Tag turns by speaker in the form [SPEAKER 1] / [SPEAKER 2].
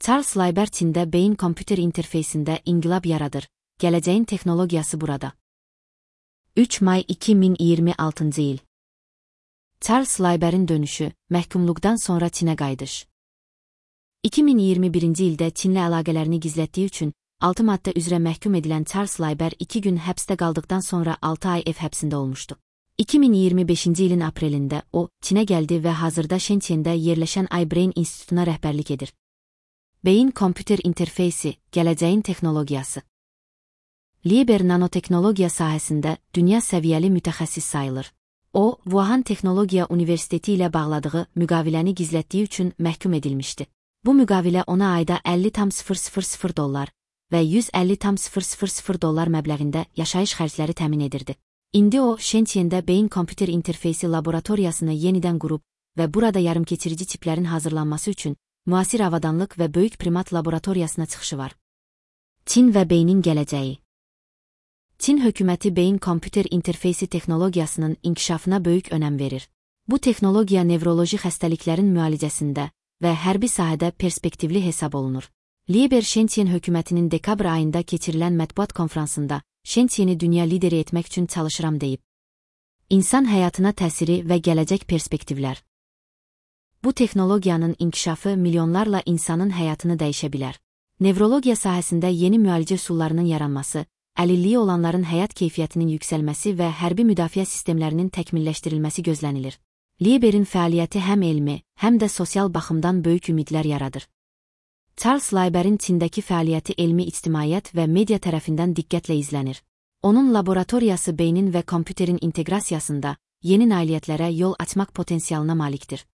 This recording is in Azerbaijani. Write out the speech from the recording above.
[SPEAKER 1] Charles Lyber Çində beyin-kompüter interfeysində inqilab yaradır. Gələcəyin texnologiyası burada. 3 may 2026 il. Charles Lyber'in dönüşü, məhkumluqdan sonra Çinə qayıdış. 2021-ci ildə Çinlə əlaqələrini gizlətdiyi üçün 6 maddə üzrə məhkum edilən Charles Lyber 2 gün həbsdə qaldıqdan sonra 6 ay ev həbsində olmuşdu. 2025-ci ilin aprelində o, Çinə gəldi və hazırda Shenzhendə yerləşən iBrain İnstitutuna rəhbərlik edir. Beyin-kompüter interfeysi, gələcəyin texnologiyası. Lyber nanoteknologiya sahəsində dünya səviyyəli mütəxəssis sayılır. O, Wuhan Texnologiya Universiteti ilə bağladığı müqaviləni gizlətdiyi üçün məhkum edilmişdi. Bu müqavilə ona ayda $50,000 və $150,000 məbləğində yaşayış xərcləri təmin edirdi. İndi o, Shenzhendə beyin-kompüter interfeysi laboratoriyasını yenidən qurub və burada yarımkeçirici çiplərin hazırlanması üçün müasir avadanlıq və böyük primat laboratoriyasına çıxışı var. Çin və beynin gələcəyi. Çin hökuməti beyin-kompüter interfeysi texnologiyasının inkişafına böyük önəm verir. Bu texnologiya nevroloji xəstəliklərin müalicəsində və hərbi sahədə perspektivli hesab olunur. Lyber Shenzhen hökumətinin dekabr ayında keçirilən mətbuat konfransında Shenzheni dünya lideri etmək üçün çalışıram deyib. İnsan həyatına təsiri və gələcək perspektivlər. Bu texnologiyanın inkişafı milyonlarla insanın həyatını dəyişə bilər. Nevrologiya sahəsində yeni müalicə üsullarının yaranması, əlilliyi olanların həyat keyfiyyətinin yüksəlməsi və hərbi müdafiə sistemlərinin təkmilləşdirilməsi gözlənilir. Lyber'in fəaliyyəti həm elmi, həm də sosial baxımdan böyük ümidlər yaradır. Charles Lyber'in Çindəki fəaliyyəti elmi ictimaiyyət və media tərəfindən diqqətlə izlənir. Onun laboratoriyası beynin və kompüterin inteqrasiyasında yeni nailiyyətlərə yol açmaq potensialına malikdir.